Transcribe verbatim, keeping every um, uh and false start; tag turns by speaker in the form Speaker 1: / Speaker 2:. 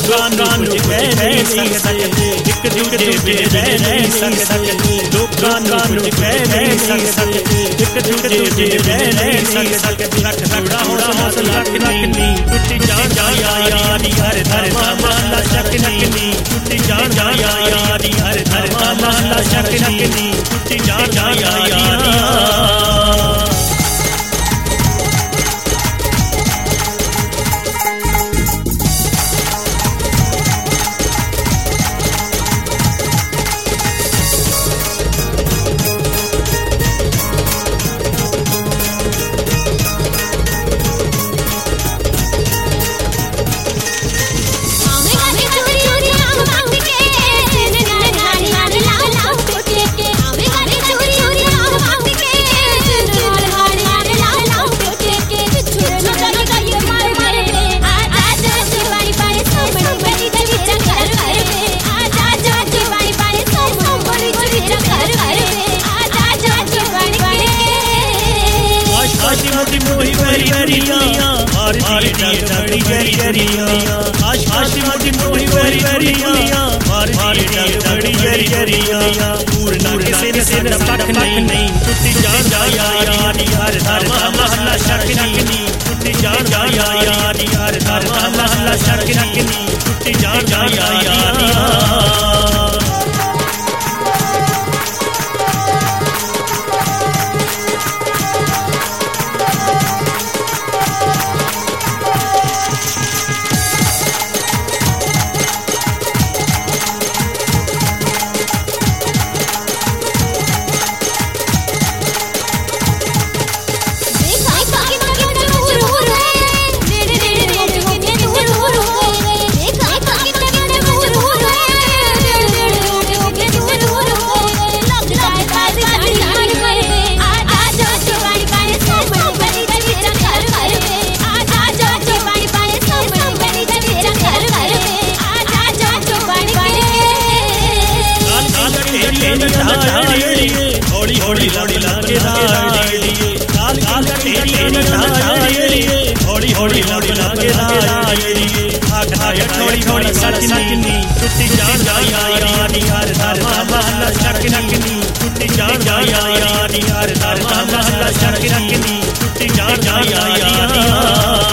Speaker 1: लोकां नूं कुछ कह नहीं सकते, एक दूजे बिन रह नहीं सकते, लोकां नूं कुछ कह नहीं सकते, एक दूजे बिन रह नहीं सकते। रख थोड़ा हौसला रखनी, टूटी जान जाया यारी हर हर मामला शक नकनी, टूटी जान जाया यारी हर हर मामला शक नकनी, टूटी जान जाया यारी। आशी मोही वेरी वेरिया मार दी डगड़ी जरी जरिया, आशी मोही मोही वेरी वेरिया मार दी डगड़ी जरी जरिया। पूर्ण किसी ने से पक नहीं, टूटी जान जाया यारी हर हर महला शक नकनी, टूटी जान जाया यारी हर हर महला शक नकनी, टूटी जान जाया यारी। हौली हौली लड़ी लाके दाड़िए, काल काल तेरी नाड़िए, हौली हौली लड़ी लाके दाड़िए। आग आग थोड़ी थोड़ी सच नकनी, टूटी जान जाया यारी हर हर महला शक नकनी, टूटी जान जाया यारी हर हर महला शक नकनी, टूटी जान जाया यारी।